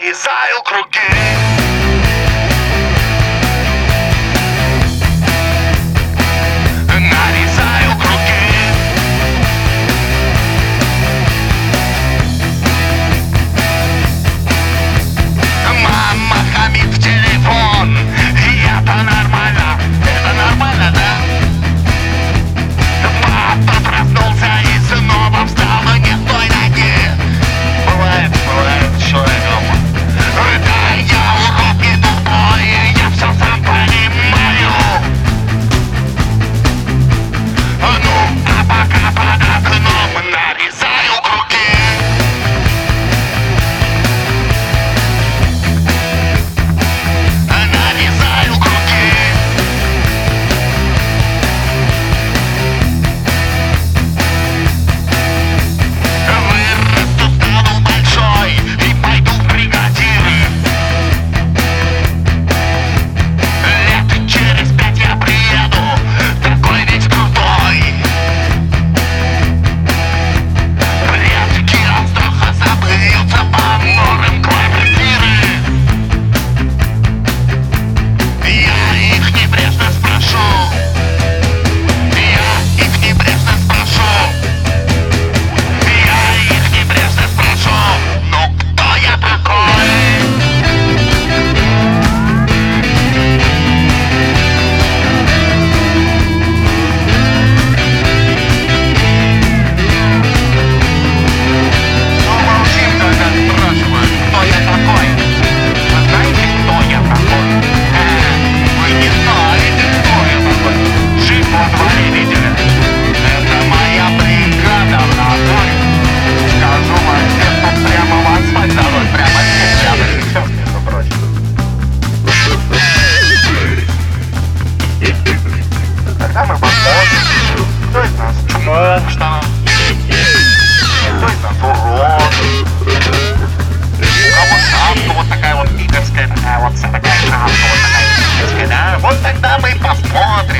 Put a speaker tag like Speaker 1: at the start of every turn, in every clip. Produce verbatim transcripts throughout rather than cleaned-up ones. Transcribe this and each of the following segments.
Speaker 1: нарезаю круги. Нарезаю круги. Мама хамит в телефон, и это нормально. Это нормально, да? Папа проснулся и снова встал не с той ноги. Бывает, бывает с человеком. Да, я урод не тупой, я все сам понимаю. Ну, а пока под окном нарезаю круги. Нарезаю круги. Вырасту, стану большой и пойду в бригадиры. Лет через пять я приеду, такой весь крутой. Предки Астаха забьются по норам квартиры. Я их небрежно спрошу. Я их небрежно спрошу. Я их небрежно спрошу. Ну кто я такой? Ну молчим, когда спрашивают, кто я такой. Вы знаете, кто я такой? Э, вы не знаете, кто я такой. Жить во дворе видели? Это моя бригада в натуре. Скажу вам, где-то прямо в асфальт дорог, прямо здесь, прямо сейчас, между прочим. Тогда мы посмотрим, кто из нас чумон в штанах, кто из нас урод, у кого шапка вот такая вот пиковская, такая вот вся такая шапка вот такая пиковская, да? Вот тогда мы и посмотрим.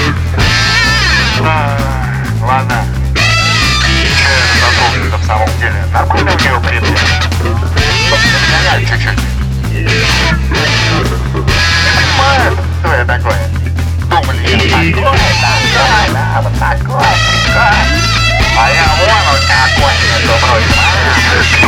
Speaker 1: А, ладно. Че это за толстый-то в самом деле? Нормально у него прибыл? Гоняли чуть-чуть. Не понимаю, кто я такой. Думали, я такой, такой, да, вот такой, такой. А я вон вот такой, между прочим.